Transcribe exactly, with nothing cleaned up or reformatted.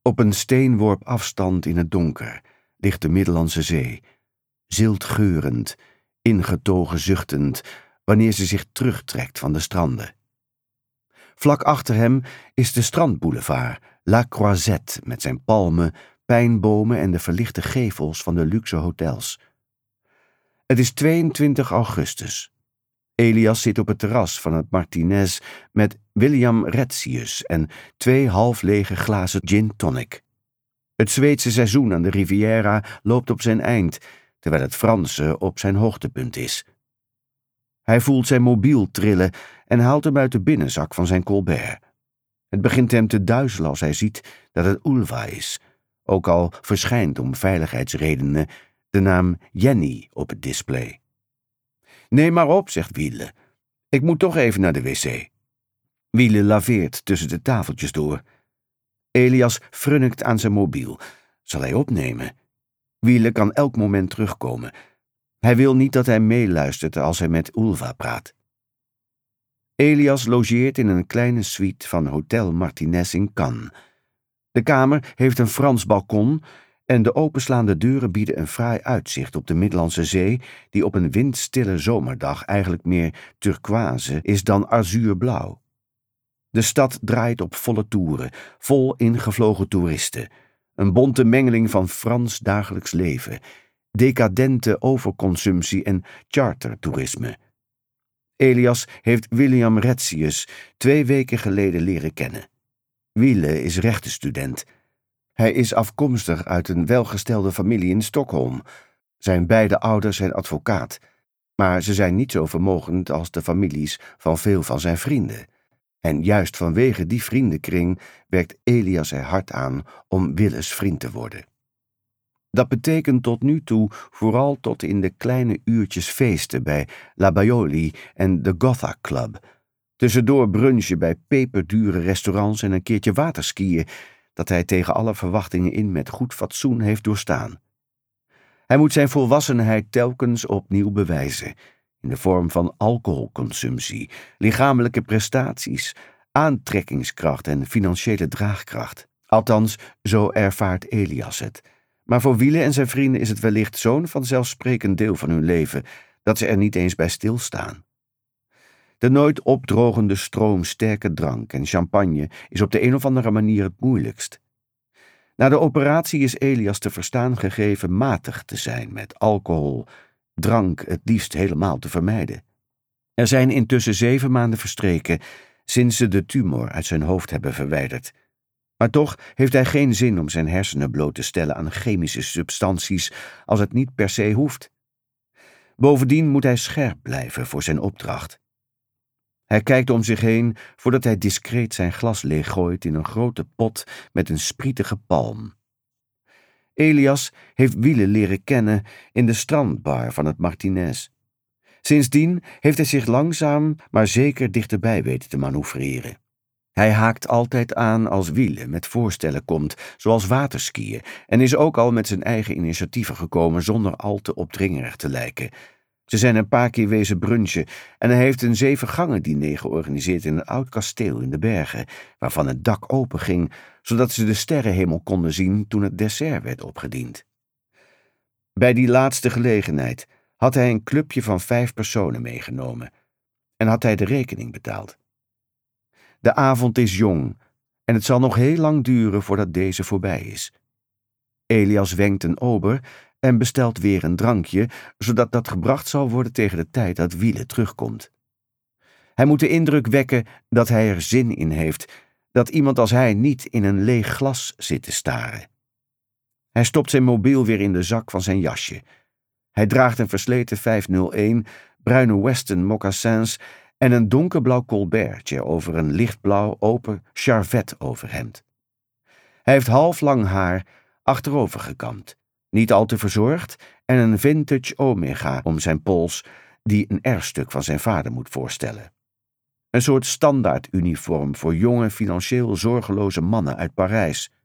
Op een steenworp afstand in het donker ligt de Middellandse Zee, ziltgeurend, ingetogen zuchtend, wanneer ze zich terugtrekt van de stranden. Vlak achter hem is de strandboulevard, La Croisette, met zijn palmen, pijnbomen en de verlichte gevels van de luxe hotels. Het is tweeëntwintig augustus. Elias zit op het terras van het Martinez met William Retzius en twee half lege glazen gin tonic. Het Zweedse seizoen aan de Riviera loopt op zijn eind, terwijl het Franse op zijn hoogtepunt is. Hij voelt zijn mobiel trillen en haalt hem uit de binnenzak van zijn Colbert. Het begint hem te duizelen als hij ziet dat het Ulva is, ook al verschijnt om veiligheidsredenen de naam Jenny op het display. Neem maar op, zegt Wille. Ik moet toch even naar de wc. Wille laveert tussen de tafeltjes door. Elias frunnikt aan zijn mobiel. Zal hij opnemen? Wille kan elk moment terugkomen. Hij wil niet dat hij meeluistert als hij met Ulva praat. Elias logeert in een kleine suite van Hotel Martinez in Cannes. De kamer heeft een Frans balkon en de openslaande deuren bieden een fraai uitzicht op de Middellandse Zee, die op een windstille zomerdag eigenlijk meer turquoise is dan azuurblauw. De stad draait op volle toeren, vol ingevlogen toeristen. Een bonte mengeling van Frans dagelijks leven, decadente overconsumptie en chartertoerisme. Elias heeft William Retzius twee weken geleden leren kennen. Wille is rechtenstudent. Hij is afkomstig uit een welgestelde familie in Stockholm. Zijn beide ouders zijn advocaat, maar ze zijn niet zo vermogend als de families van veel van zijn vrienden. En juist vanwege die vriendenkring werkt Elias er hard aan om Willes vriend te worden. Dat betekent tot nu toe vooral tot in de kleine uurtjes feesten bij La Baioli en de Gotha Club. Tussendoor brunchen bij peperdure restaurants en een keertje waterskiën, dat hij tegen alle verwachtingen in met goed fatsoen heeft doorstaan. Hij moet zijn volwassenheid telkens opnieuw bewijzen, in de vorm van alcoholconsumptie, lichamelijke prestaties, aantrekkingskracht en financiële draagkracht. Althans, zo ervaart Elias het. Maar voor Wille en zijn vrienden is het wellicht zo'n vanzelfsprekend deel van hun leven dat ze er niet eens bij stilstaan. De nooit opdrogende stroom sterke drank en champagne is op de een of andere manier het moeilijkst. Na de operatie is Elias te verstaan gegeven matig te zijn met alcohol, drank het liefst helemaal te vermijden. Er zijn intussen zeven maanden verstreken sinds ze de tumor uit zijn hoofd hebben verwijderd. Maar toch heeft hij geen zin om zijn hersenen bloot te stellen aan chemische substanties als het niet per se hoeft. Bovendien moet hij scherp blijven voor zijn opdracht. Hij kijkt om zich heen voordat hij discreet zijn glas leeggooit in een grote pot met een sprietige palm. Elias heeft Wille leren kennen in de strandbar van het Martinez. Sindsdien heeft hij zich langzaam maar zeker dichterbij weten te manoeuvreren. Hij haakt altijd aan als Wille met voorstellen komt, zoals waterskiën, en is ook al met zijn eigen initiatieven gekomen zonder al te opdringerig te lijken. Ze zijn een paar keer wezen brunchen en hij heeft een zevengangen-diner georganiseerd in een oud kasteel in de bergen, waarvan het dak open ging, zodat ze de sterrenhemel konden zien toen het dessert werd opgediend. Bij die laatste gelegenheid had hij een clubje van vijf personen meegenomen en had hij de rekening betaald. De avond is jong en het zal nog heel lang duren voordat deze voorbij is. Elias wenkt een ober en bestelt weer een drankje, zodat dat gebracht zal worden tegen de tijd dat Wille terugkomt. Hij moet de indruk wekken dat hij er zin in heeft, dat iemand als hij niet in een leeg glas zit te staren. Hij stopt zijn mobiel weer in de zak van zijn jasje. Hij draagt een versleten vijfhonderdéén, bruine Weston mocassins en een donkerblauw colbertje over een lichtblauw open charvet overhemd. Hij heeft halflang haar achterover gekamd, niet al te verzorgd, en een vintage omega om zijn pols, die een erfstuk van zijn vader moet voorstellen. Een soort standaarduniform voor jonge, financieel zorgeloze mannen uit Parijs.